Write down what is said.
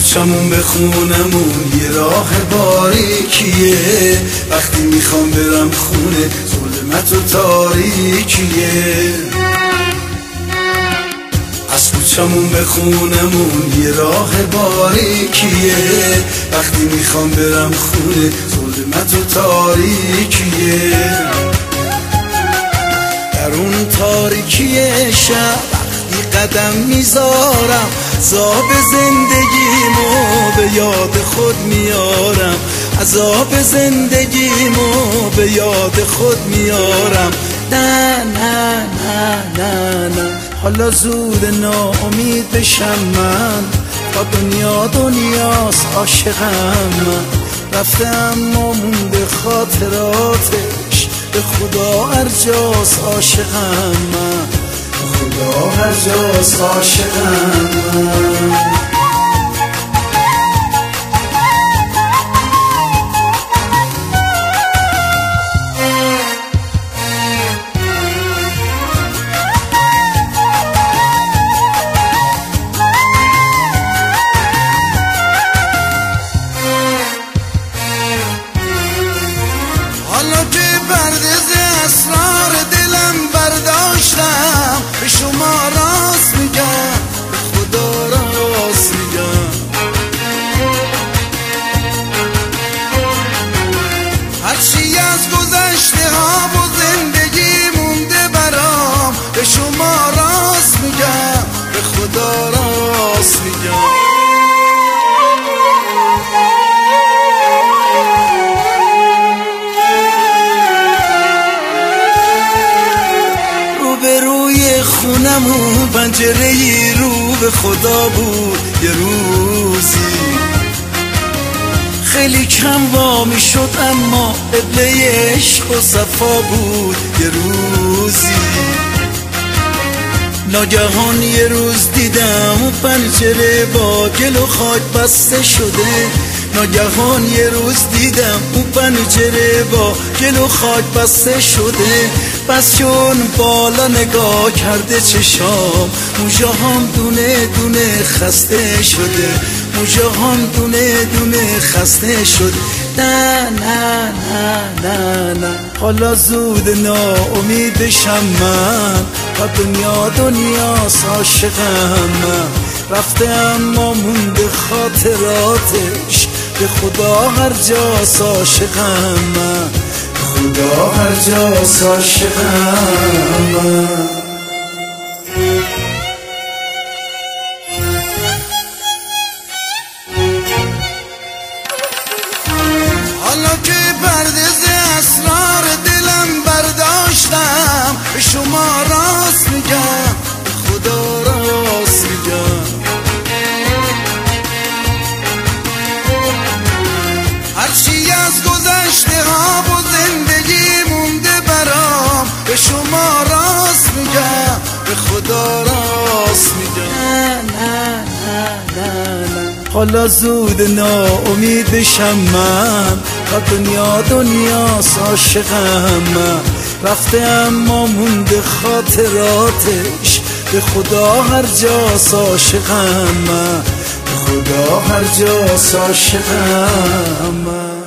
کوچمون به خونمون یه راه باریکیه، وقتی میخوام برم خونه ظلمت و تاریکیه. از کوچمون به خونمون یه راه باریکیه، وقتی میخوام برم خونه ظلمت و تاریکیه. در اون تاریکی شب وقتی قدم میذارم، عذاب زندگیمو به یاد خود میارم، عذاب زندگیمو به یاد خود میارم. نه نه نه نه نه، حالا زود ناامید بشم من، تا دنیا دنیاست عاشقم من. رفته اما مونده خاطراتش، به خدا هر جاست عاشقم من، به خدا هر جاست عاشقم من. حالا که پرده‌ز اسرار دلم برداشتم، به شما راست میگم، به خدا راست میگم. هرچی از گذشته ها و زندگی مونده برام، به شما راست میگم، به خدا راست میگم. خونمون پنجره‌ای رو به خدا بود یه روزی، خیلی کم وا میشد اما قبله عشق و صفا بود یه روزی. ناگهان یه روز دیدم اون پنجره با گل و خاک بسته شده، ناگهان یه روز دیدم اون پنجره با گل و خاک بسته شده. پس چون بالا نگاه کرده چشام، موجه هم دونه دونه خسته شده، موجه هم دونه دونه خسته شد. نه نه نه نه نه، حالا زود ناامید بشم من، تا دنیا دنیاست عاشقم من. رفته اما مونده خاطراتش، به خدا هر جاست عاشقم من، به خدا هر جاست عاشقم من. حالا که پرده‌ز اسرار دلم برداشتم، به شما راست میگم، به خدا راست میگم. هرچی از گذشته ها و زندگی مونده برام، به شما راست میگم، به خدا راست میگم. نه نه نه نه نه، حالا زود ناامید بشم من، تا دنیا دنیاست عاشقم من. رفته اما مونده خاطراتش، به خدا هر جاست عاشقم من، به خدا هر جاست عاشقم من.